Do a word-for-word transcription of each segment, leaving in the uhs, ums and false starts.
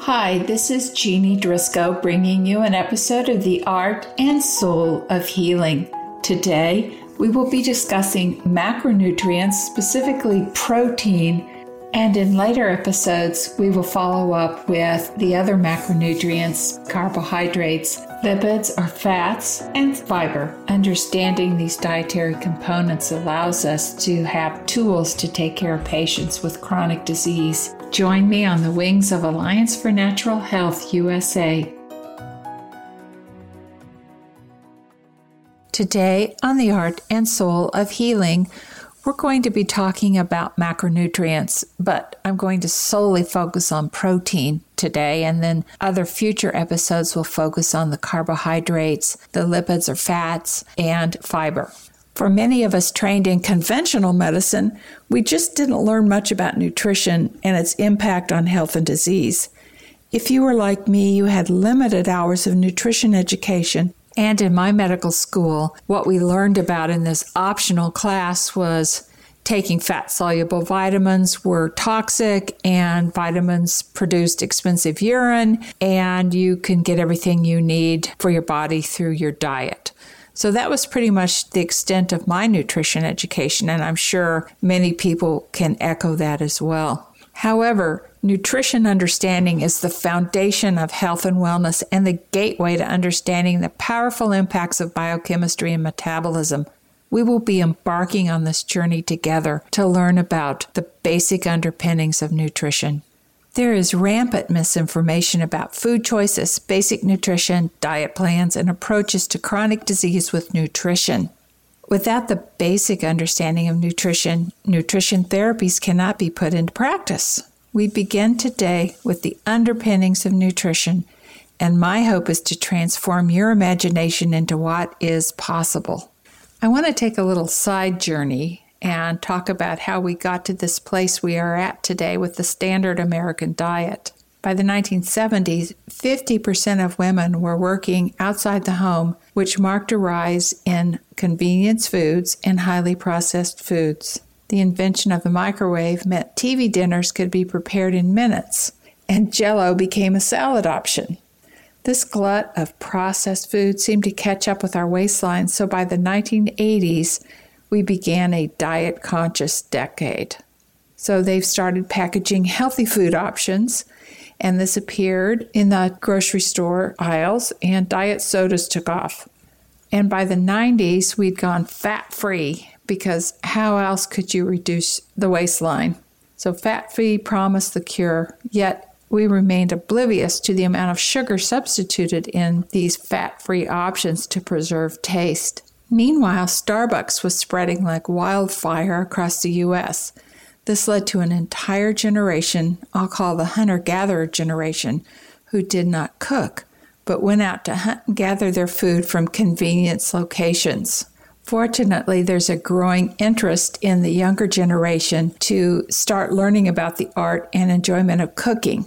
Hi, this is Jeannie Driscoll bringing you an episode of The Art and Soul of Healing. Today, we will be discussing macronutrients, specifically protein, and in later episodes, we will follow up with the other macronutrients, carbohydrates, lipids or fats, and fiber. Understanding these dietary components allows us to have tools to take care of patients with chronic disease. Join me on the wings of Alliance for Natural Health U S A. Today on The Art and Soul of Healing, we're going to be talking about macronutrients, but I'm going to solely focus on protein today, and then other future episodes will focus on the carbohydrates, the lipids or fats, and fiber. For many of us trained in conventional medicine, we just didn't learn much about nutrition and its impact on health and disease. If you were like me, you had limited hours of nutrition education. And in my medical school, what we learned about in this optional class was taking fat-soluble vitamins were toxic, and vitamins produced expensive urine, and you can get everything you need for your body through your diet. So that was pretty much the extent of my nutrition education, and I'm sure many people can echo that as well. However, nutrition understanding is the foundation of health and wellness and the gateway to understanding the powerful impacts of biochemistry and metabolism. We will be embarking on this journey together to learn about the basic underpinnings of nutrition. There is rampant misinformation about food choices, basic nutrition, diet plans, and approaches to chronic disease with nutrition. Without the basic understanding of nutrition, nutrition therapies cannot be put into practice. We begin today with the underpinnings of nutrition, and my hope is to transform your imagination into what is possible. I want to take a little side journey and talk about how we got to this place we are at today with the standard American diet. By the nineteen seventies, fifty percent of women were working outside the home, which marked a rise in convenience foods and highly processed foods. The invention of the microwave meant T V dinners could be prepared in minutes, and Jell-O became a salad option. This glut of processed food seemed to catch up with our waistline, so by the nineteen eighties, we began a diet-conscious decade. So they've started packaging healthy food options, and this appeared in the grocery store aisles, and diet sodas took off. And by the nineties, we'd gone fat-free, because how else could you reduce the waistline? So fat-free promised the cure, yet we remained oblivious to the amount of sugar substituted in these fat-free options to preserve taste. Meanwhile, Starbucks was spreading like wildfire across the U S This led to an entire generation, I'll call the hunter-gatherer generation, who did not cook, but went out to hunt and gather their food from convenience locations. Fortunately, there's a growing interest in the younger generation to start learning about the art and enjoyment of cooking.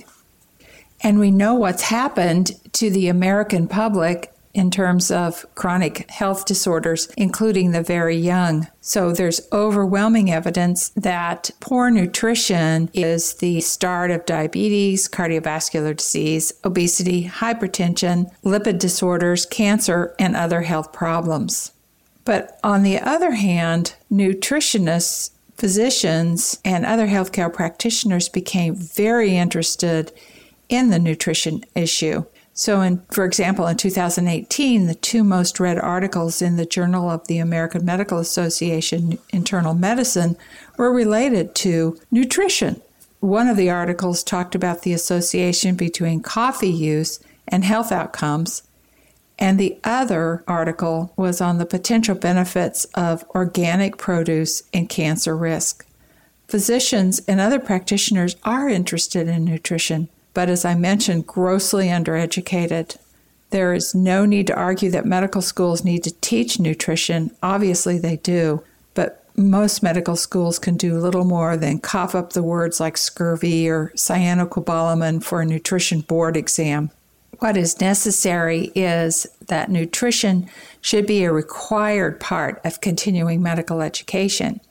And we know what's happened to the American public in terms of chronic health disorders, including the very young. So there's overwhelming evidence that poor nutrition is the start of diabetes, cardiovascular disease, obesity, hypertension, lipid disorders, cancer, and other health problems. But on the other hand, nutritionists, physicians, and other healthcare practitioners became very interested in the nutrition issue. So, in, for example, in two thousand eighteen, the two most read articles in the Journal of the American Medical Association Internal Medicine were related to nutrition. One of the articles talked about the association between coffee use and health outcomes, and the other article was on the potential benefits of organic produce and cancer risk. Physicians and other practitioners are interested in nutrition, but as I mentioned, grossly undereducated. There is no need to argue that medical schools need to teach nutrition. Obviously they do, but most medical schools can do little more than cough up the words like scurvy or cyanocobalamin for a nutrition board exam. What is necessary is that nutrition should be a required part of continuing medical education.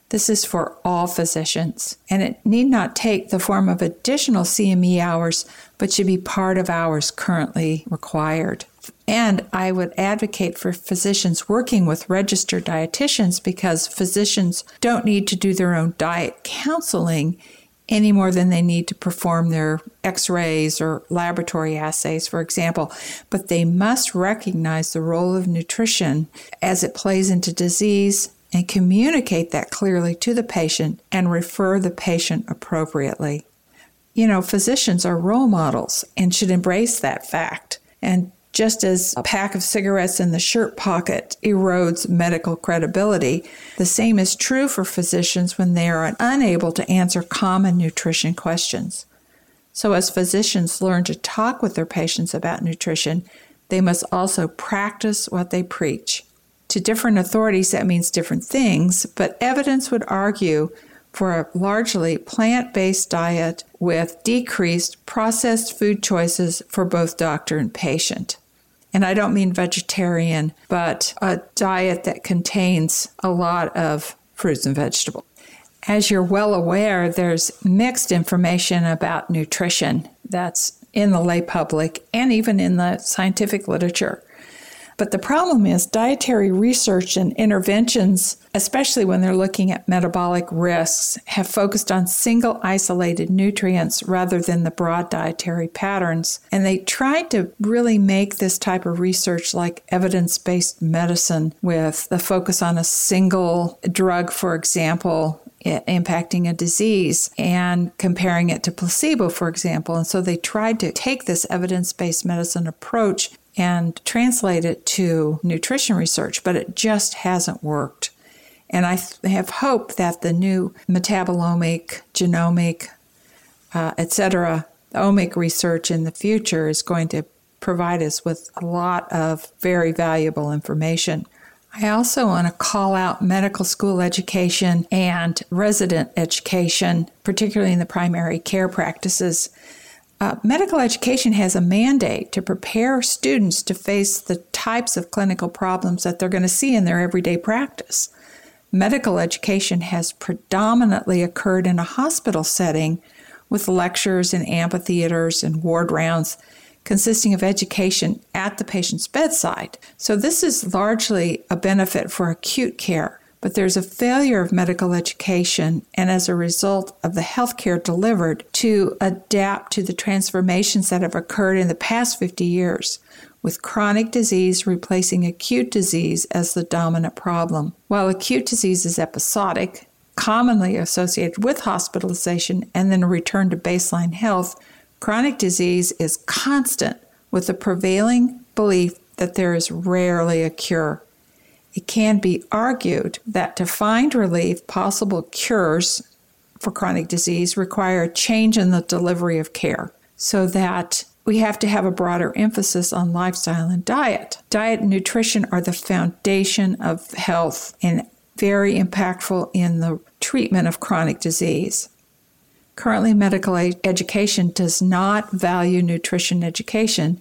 This is for all physicians, and it need not take the form of additional C M E hours, but should be part of hours currently required. And I would advocate for physicians working with registered dietitians, because physicians don't need to do their own diet counseling any more than they need to perform their x-rays or laboratory assays, for example. But they must recognize the role of nutrition as it plays into disease and communicate that clearly to the patient and refer the patient appropriately. You know, physicians are role models and should embrace that fact. And just as a pack of cigarettes in the shirt pocket erodes medical credibility, the same is true for physicians when they are unable to answer common nutrition questions. So as physicians learn to talk with their patients about nutrition, they must also practice what they preach. To different authorities, that means different things, but evidence would argue for a largely plant-based diet with decreased processed food choices for both doctor and patient. And I don't mean vegetarian, but a diet that contains a lot of fruits and vegetables. As you're well aware, there's mixed information about nutrition that's in the lay public and even in the scientific literature. But the problem is dietary research and interventions, especially when they're looking at metabolic risks, have focused on single isolated nutrients rather than the broad dietary patterns. And they tried to really make this type of research like evidence-based medicine, with the focus on a single drug, for example, impacting a disease, and comparing it to placebo, for example. And so they tried to take this evidence-based medicine approach and translate it to nutrition research, but it just hasn't worked. And I th- have hope that the new metabolomic, genomic, uh, et cetera, omic research in the future is going to provide us with a lot of very valuable information. I also want to call out medical school education and resident education, particularly in the primary care practices. Uh, medical education has a mandate to prepare students to face the types of clinical problems that they're going to see in their everyday practice. Medical education has predominantly occurred in a hospital setting, with lectures in amphitheaters and ward rounds consisting of education at the patient's bedside. So this is largely a benefit for acute care. But there's a failure of medical education, and as a result of the healthcare delivered, to adapt to the transformations that have occurred in the past fifty years, with chronic disease replacing acute disease as the dominant problem. While acute disease is episodic, commonly associated with hospitalization and then a return to baseline health, chronic disease is constant, with the prevailing belief that there is rarely a cure. It can be argued that to find relief, possible cures for chronic disease require a change in the delivery of care, so that we have to have a broader emphasis on lifestyle and diet. Diet and nutrition are the foundation of health and very impactful in the treatment of chronic disease. Currently, medical education does not value nutrition education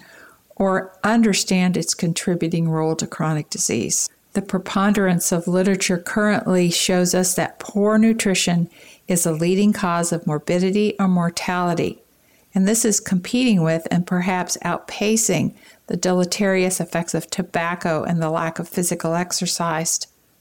or understand its contributing role to chronic disease. The preponderance of literature currently shows us that poor nutrition is a leading cause of morbidity or mortality, and this is competing with and perhaps outpacing the deleterious effects of tobacco and the lack of physical exercise.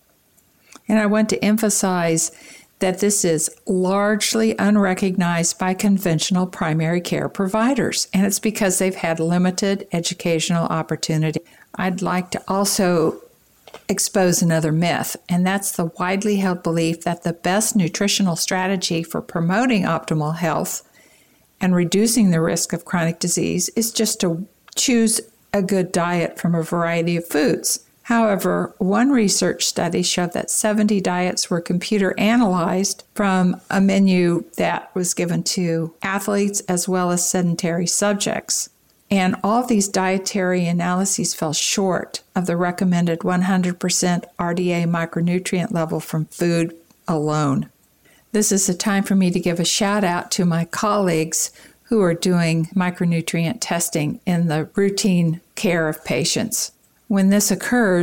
And I want to emphasize that this is largely unrecognized by conventional primary care providers, and it's because they've had limited educational opportunity. I'd like to also expose another myth, and that's the widely held belief that the best nutritional strategy for promoting optimal health and reducing the risk of chronic disease is just to choose a good diet from a variety of foods. However, one research study showed that seventy diets were computer analyzed from a menu that was given to athletes as well as sedentary subjects. And all of these dietary analyses fell short of the recommended one hundred percent R D A micronutrient level from food alone. This is a time for me to give a shout out to my colleagues who are doing micronutrient testing in the routine care of patients. When this occurs,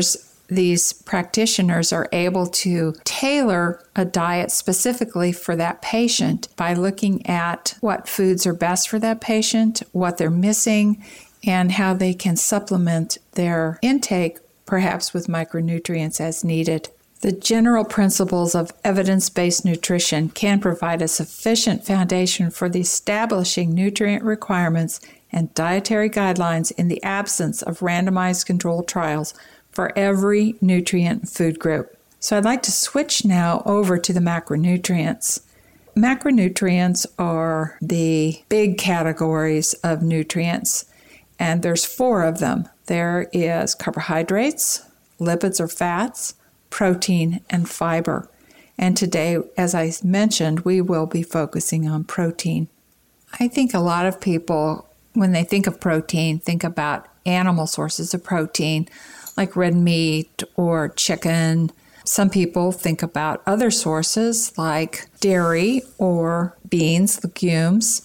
these practitioners are able to tailor a diet specifically for that patient by looking at what foods are best for that patient, what they're missing, and how they can supplement their intake, perhaps with micronutrients as needed. The general principles of evidence-based nutrition can provide a sufficient foundation for the establishing nutrient requirements and dietary guidelines in the absence of randomized controlled trials for every nutrient food group. So I'd like to switch now over to the macronutrients. Macronutrients are the big categories of nutrients, and there's four of them. There is carbohydrates, lipids or fats, protein, and fiber. And today, as I mentioned, we will be focusing on protein. I think a lot of people, when they think of protein, think about animal sources of protein, like red meat or chicken. Some people think about other sources like dairy or beans, legumes.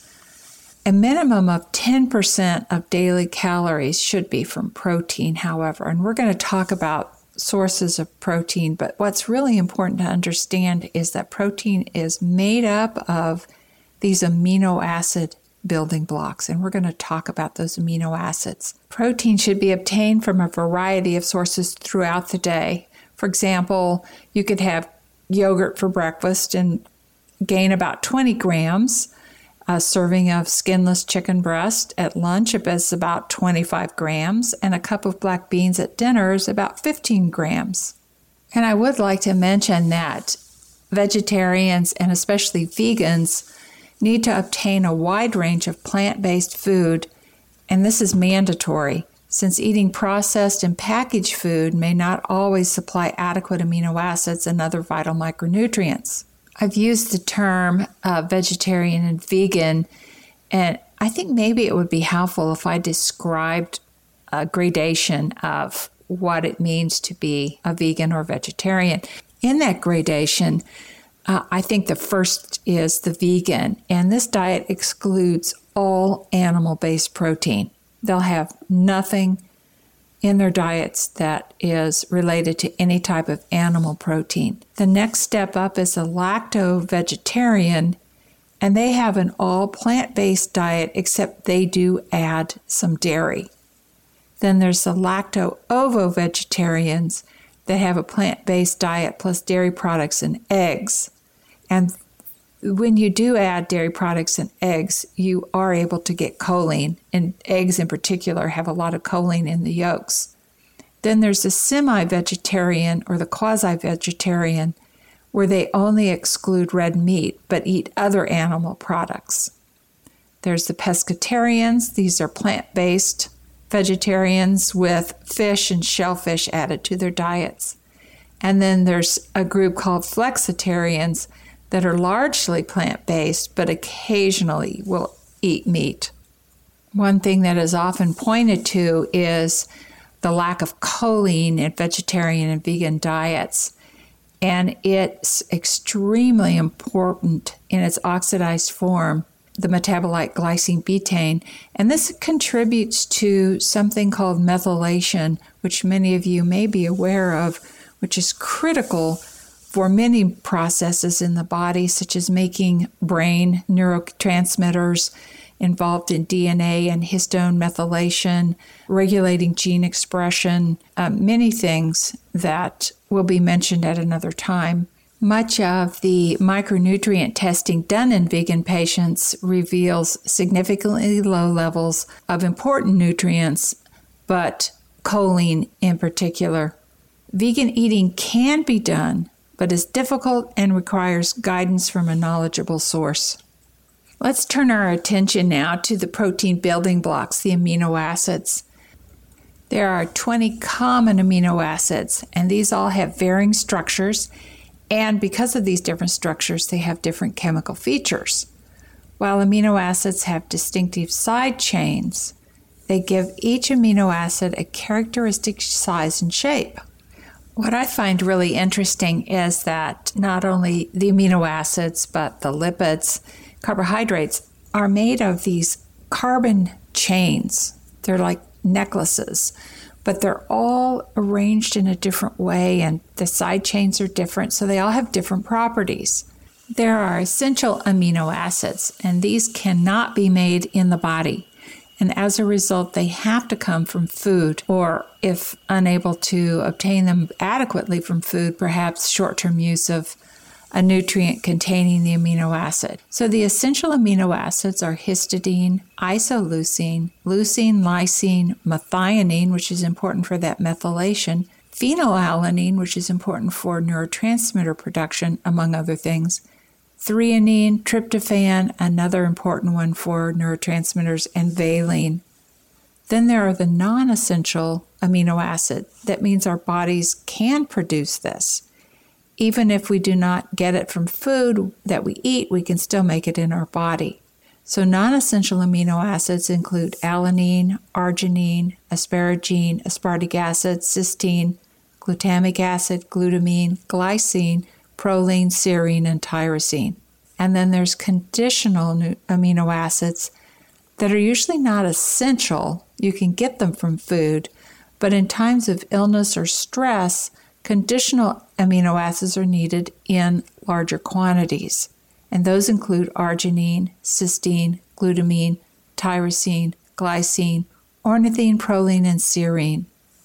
A minimum of ten percent of daily calories should be from protein, however, and we're going to talk about sources of protein, but what's really important to understand is that protein is made up of these amino acid building blocks, and we're going to talk about those amino acids. Protein should be obtained from a variety of sources throughout the day. For example, you could have yogurt for breakfast and gain about twenty grams. A serving of skinless chicken breast at lunch is about twenty-five grams, and a cup of black beans at dinner is about fifteen grams. And I would like to mention that vegetarians and especially vegans need to obtain a wide range of plant-based food, and this is mandatory, since eating processed and packaged food may not always supply adequate amino acids and other vital micronutrients. I've used the term uh, vegetarian and vegan, and I think maybe it would be helpful if I described a gradation of what it means to be a vegan or vegetarian. In that gradation, uh, I think the first is the vegan, and this diet excludes all animal-based protein. They'll have nothing in their diets that is related to any type of animal protein. The next step up is a lacto-vegetarian, and they have an all plant-based diet except they do add some dairy. Then there's the lacto-ovo-vegetarians that have a plant-based diet plus dairy products and eggs. And when you do add dairy products and eggs, you are able to get choline, and eggs in particular have a lot of choline in the yolks. Then there's the semi-vegetarian or the quasi-vegetarian, where they only exclude red meat but eat other animal products. There's the pescatarians. These are plant-based vegetarians with fish and shellfish added to their diets. And then there's a group called flexitarians that are largely plant-based, but occasionally will eat meat. One thing that is often pointed to is the lack of choline in vegetarian and vegan diets, and it's extremely important in its oxidized form, the metabolite glycine betaine, and this contributes to something called methylation, which many of you may be aware of, which is critical for many processes in the body, such as making brain neurotransmitters involved in D N A and histone methylation, regulating gene expression, uh, many things that will be mentioned at another time. Much of the micronutrient testing done in vegan patients reveals significantly low levels of important nutrients, but choline in particular. Vegan eating can be done, but is difficult and requires guidance from a knowledgeable source. Let's turn our attention now to the protein building blocks, the amino acids. There are twenty common amino acids, and these all have varying structures, and because of these different structures, they have different chemical features. While amino acids have distinctive side chains, they give each amino acid a characteristic size and shape. What I find really interesting is that not only the amino acids, but the lipids, carbohydrates, are made of these carbon chains. They're like necklaces, but they're all arranged in a different way, and the side chains are different, so they all have different properties. There are essential amino acids, and these cannot be made in the body. And as a result, they have to come from food, or if unable to obtain them adequately from food, perhaps short-term use of a nutrient containing the amino acid. So the essential amino acids are histidine, isoleucine, leucine, lysine, methionine, which is important for that methylation, phenylalanine, which is important for neurotransmitter production, among other things, threonine, tryptophan, another important one for neurotransmitters, and valine. Then there are the non-essential amino acids. That means our bodies can produce this. Even if we do not get it from food that we eat, we can still make it in our body. So non-essential amino acids include alanine, arginine, asparagine, aspartic acid, cysteine, glutamic acid, glutamine, glycine, proline, serine, and tyrosine. And then there's conditional amino acids that are usually not essential. You can get them from food, but in times of illness or stress, conditional amino acids are needed in larger quantities. And those include arginine, cysteine, glutamine, tyrosine, glycine, ornithine, proline, and serine.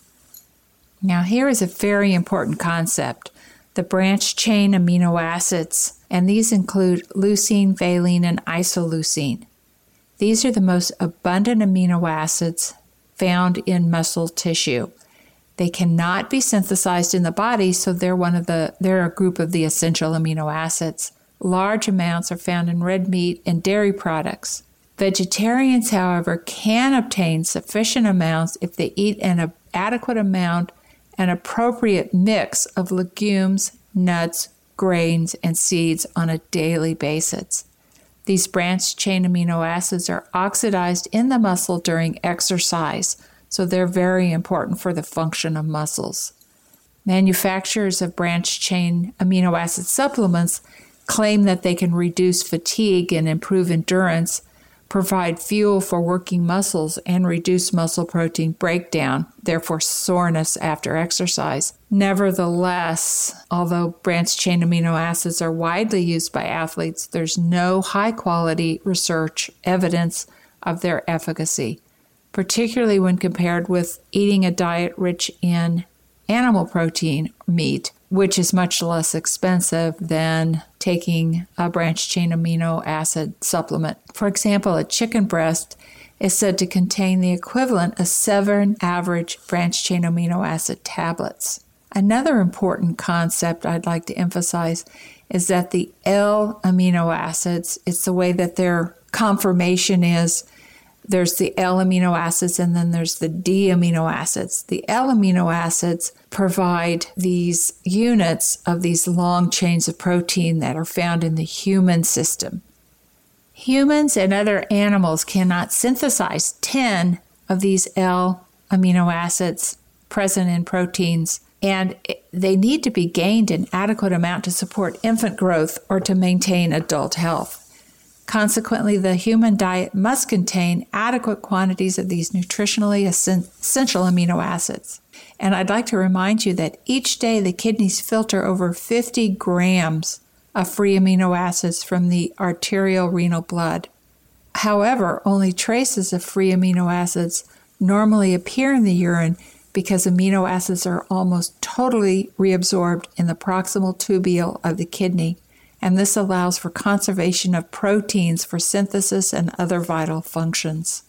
Now here is a very important concept. The branched chain amino acids, and these include leucine, valine, and isoleucine. These are the most abundant amino acids found in muscle tissue. They cannot be synthesized in the body, so they're one of the they're a group of the essential amino acids. Large amounts are found in red meat and dairy products. Vegetarians, however, can obtain sufficient amounts if they eat an adequate amount, an appropriate mix of legumes, nuts, grains, and seeds on a daily basis. These branched chain amino acids are oxidized in the muscle during exercise, so they're very important for the function of muscles. Manufacturers of branched chain amino acid supplements claim that they can reduce fatigue and improve endurance, provide fuel for working muscles, and reduce muscle protein breakdown, therefore soreness after exercise. Nevertheless, although branched chain amino acids are widely used by athletes, there's no high-quality research evidence of their efficacy, particularly when compared with eating a diet rich in animal protein, meat, which is much less expensive than taking a branched chain amino acid supplement. For example, a chicken breast is said to contain the equivalent of seven average branched chain amino acid tablets. Another important concept I'd like to emphasize is that the L amino acids, it's the way that their conformation is. There's the L amino acids, and then there's the D amino acids. The L amino acids provide these units of these long chains of protein that are found in the human system. Humans and other animals cannot synthesize ten of these L amino acids present in proteins, and they need to be gained in adequate amount to support infant growth or to maintain adult health. Consequently, the human diet must contain adequate quantities of these nutritionally essential amino acids. And I'd like to remind you that each day the kidneys filter over fifty grams of free amino acids from the arterial renal blood. However, only traces of free amino acids normally appear in the urine because amino acids are almost totally reabsorbed in the proximal tubule of the kidney, and this allows for conservation of proteins for synthesis and other vital functions.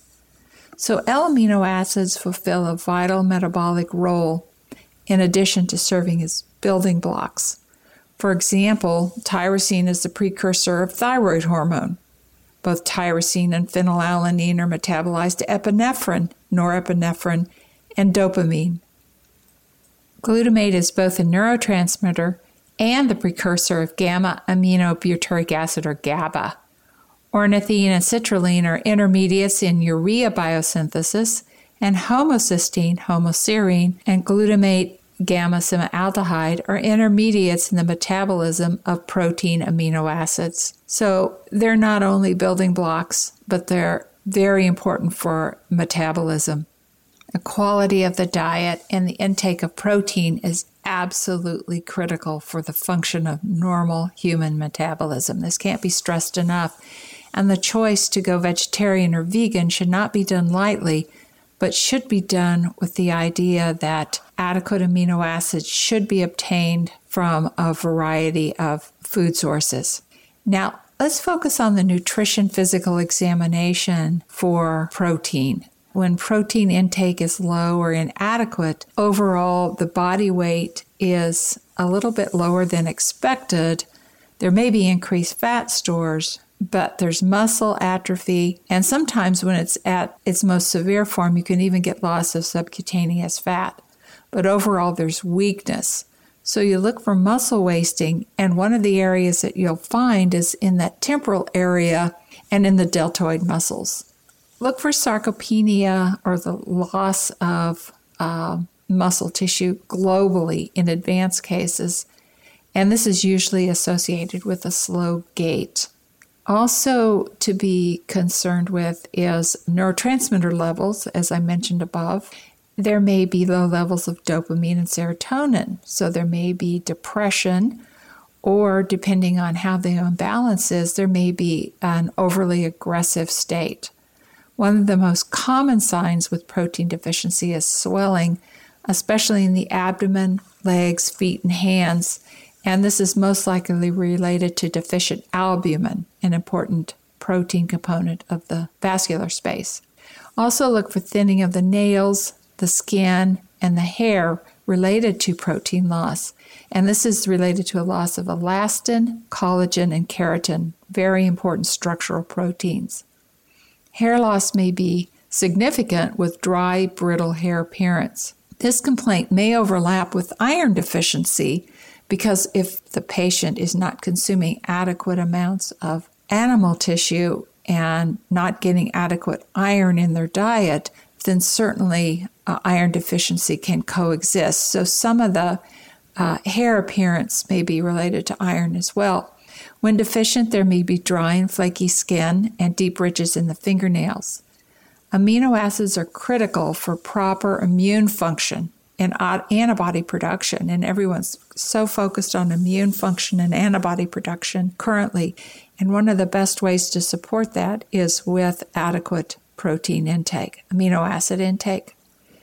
So L-amino acids fulfill a vital metabolic role in addition to serving as building blocks. For example, tyrosine is the precursor of thyroid hormone. Both tyrosine and phenylalanine are metabolized to epinephrine, norepinephrine, and dopamine. Glutamate is both a neurotransmitter and the precursor of gamma-aminobutyric acid, or GABA. Ornithine and citrulline are intermediates in urea biosynthesis, and homocysteine, homoserine, and glutamate gamma-semialdehyde are intermediates in the metabolism of protein amino acids. So they're not only building blocks, but they're very important for metabolism. The quality of the diet and the intake of protein is absolutely critical for the function of normal human metabolism. This can't be stressed enough. And the choice to go vegetarian or vegan should not be done lightly, but should be done with the idea that adequate amino acids should be obtained from a variety of food sources. Now, let's focus on the nutrition physical examination for protein. When protein intake is low or inadequate, overall the body weight is a little bit lower than expected. There may be increased fat stores, but there's muscle atrophy, and sometimes when it's at its most severe form, you can even get loss of subcutaneous fat. But overall, there's weakness. So you look for muscle wasting, and one of the areas that you'll find is in that temporal area and in the deltoid muscles. Look for sarcopenia, or the loss of uh, muscle tissue globally in advanced cases, and this is usually associated with a slow gait. Also to be concerned with is neurotransmitter levels, as I mentioned above. There may be low levels of dopamine and serotonin, so there may be depression, or depending on how the imbalance is, there may be an overly aggressive state. One of the most common signs with protein deficiency is swelling, especially in the abdomen, legs, feet, and hands, and this is most likely related to deficient albumin, an important protein component of the vascular space. Also look for thinning of the nails, the skin, and the hair related to protein loss, and this is related to a loss of elastin, collagen, and keratin, very important structural proteins. Hair loss may be significant with dry, brittle hair appearance. This complaint may overlap with iron deficiency because if the patient is not consuming adequate amounts of animal tissue and not getting adequate iron in their diet, then certainly uh, iron deficiency can coexist. So some of the uh, hair appearance may be related to iron as well. When deficient, there may be dry and flaky skin and deep ridges in the fingernails. Amino acids are critical for proper immune function and antibody production, and everyone's so focused on immune function and antibody production currently, and one of the best ways to support that is with adequate protein intake, amino acid intake.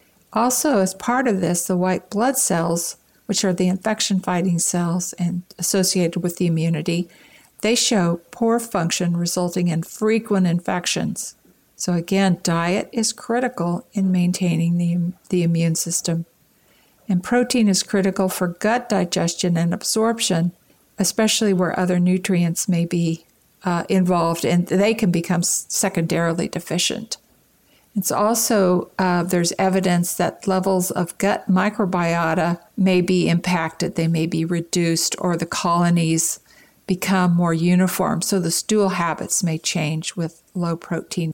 Also, as part of this, the white blood cells, which are the infection-fighting cells and associated with the immunity, they show poor function resulting in frequent infections. So again, diet is critical in maintaining the, the immune system. And protein is critical for gut digestion and absorption, especially where other nutrients may be uh, involved, and they can become secondarily deficient. It's also, uh, there's evidence that levels of gut microbiota may be impacted. They may be reduced, or the colonies become more uniform, so the stool habits may change with low protein.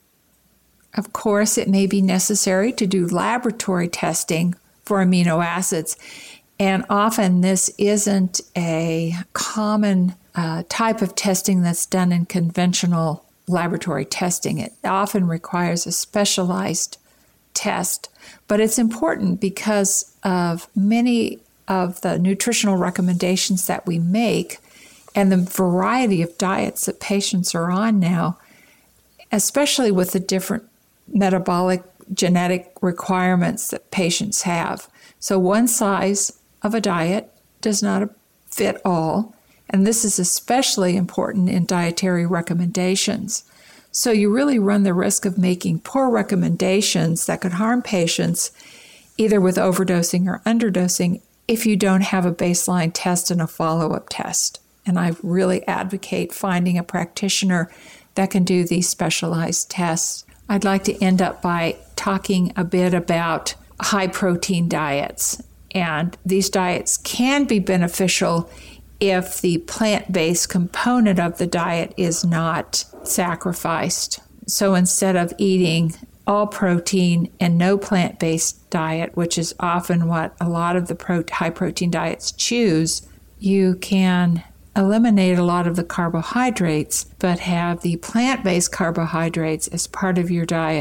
Of course, it may be necessary to do laboratory testing for amino acids, and often this isn't a common uh, type of testing that's done in conventional laboratory testing. It often requires a specialized test, but it's important because of many of the nutritional recommendations that we make and the variety of diets that patients are on now, especially with the different metabolic genetic requirements that patients have. So one size of a diet does not fit all, and this is especially important in dietary recommendations. So you really run the risk of making poor recommendations that could harm patients, either with overdosing or underdosing, if you don't have a baseline test and a follow-up test. And I really advocate finding a practitioner that can do these specialized tests. I'd like to end up by talking a bit about high-protein diets. And these diets can be beneficial if the plant-based component of the diet is not sacrificed. So instead of eating all protein and no plant-based diet, which is often what a lot of the pro- high-protein diets choose, you can eliminate a lot of the carbohydrates, but have the plant-based carbohydrates as part of your diet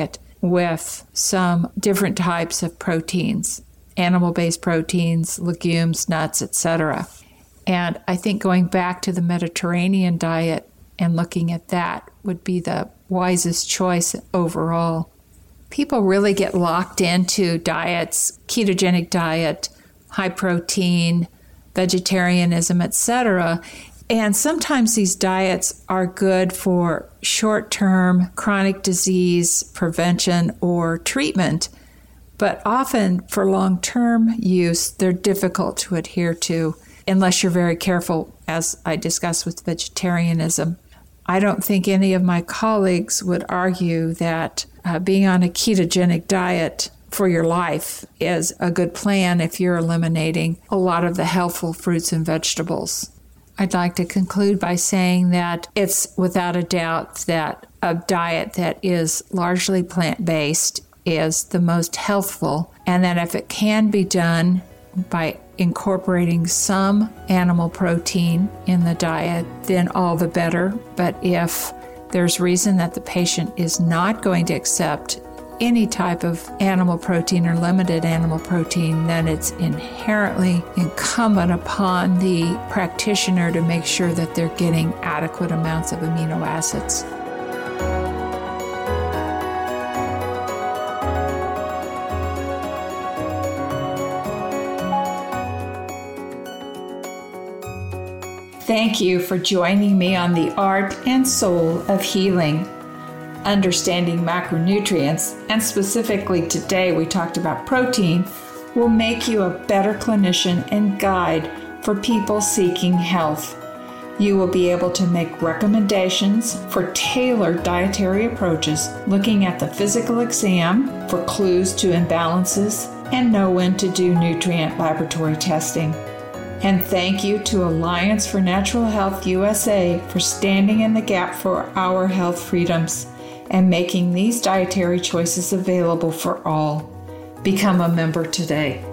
with some different types of proteins, animal-based proteins, legumes, nuts, et cetera. And I think going back to the Mediterranean diet and looking at that would be the wisest choice overall. People really get locked into diets, ketogenic diet, high protein, vegetarianism, et cetera. And sometimes these diets are good for short-term chronic disease prevention or treatment, but often for long-term use, they're difficult to adhere to unless you're very careful, as I discussed with vegetarianism. I don't think any of my colleagues would argue that uh, being on a ketogenic diet for your life is a good plan if you're eliminating a lot of the healthful fruits and vegetables. I'd like to conclude by saying that it's without a doubt that a diet that is largely plant-based is the most healthful, and that if it can be done by incorporating some animal protein in the diet, then all the better. But if there's reason that the patient is not going to accept any type of animal protein or limited animal protein, then it's inherently incumbent upon the practitioner to make sure that they're getting adequate amounts of amino acids. Thank you for joining me on the Art and Soul of Healing. Understanding macronutrients, and specifically today we talked about protein, will make you a better clinician and guide for people seeking health. You will be able to make recommendations for tailored dietary approaches, looking at the physical exam for clues to imbalances, and know when to do nutrient laboratory testing. And thank you to Alliance for Natural Health U S A for standing in the gap for our health freedoms and making these dietary choices available for all. Become a member today.